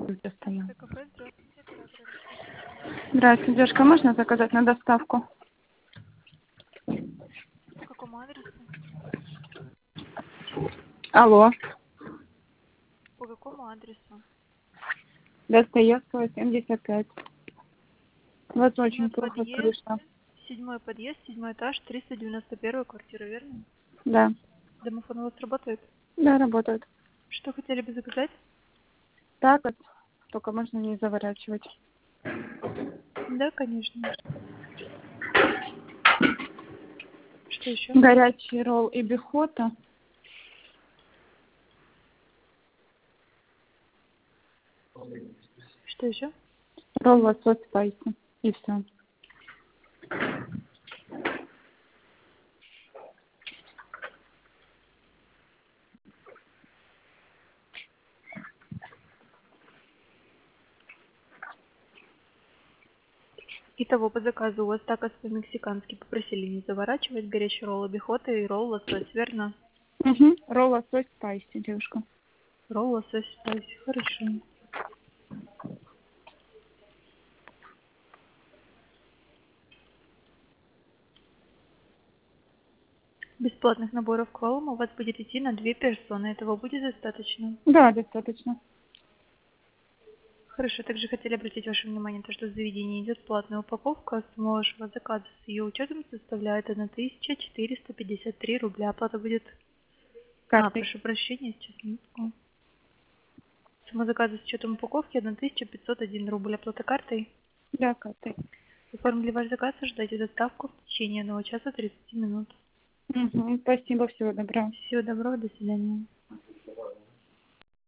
где стою. Кафе, здравствуйте, оператор Алексей. Здравствуйте, девушка, можно заказать на доставку? По какому адресу? Алло, По какому адресу? Достоевского, 75. Вас очень Седьмой плохо подъезд, слышно. седьмой этаж, 391 квартира, верно? Да, Домофон у вас работает? да, работает. Что хотели бы заказать? Так вот, только можно не заворачивать. Да, конечно. Что еще? Горячий ролл и бихота. Что еще? Ролл лосось спайси. И все. Итого по заказу у вас такос по-мексикански попросили не заворачивать, горячий ролл обихота и ролл лосось, верно? Угу. Ролл лосось спайси, девушка. Ролл лосось спайси, хорошо. Бесплатных наборов к валам у вас будет идти на 2 персоны. Этого будет достаточно? Да, достаточно. Хорошо, также хотели обратить ваше внимание, то, что в заведении идет платная упаковка. Сумма вашего заказа с ее учетом составляет 1453 рубля. Оплата будет... Картой. прошу прощения, сейчас минутку. Сумма заказа с учетом упаковки 1501 рубль. Оплата картой. Да, картой. Оформили ваш заказ, ожидайте доставку в течение 1 часа 30 минут. Угу. Спасибо, всего доброго. Всего доброго, до свидания.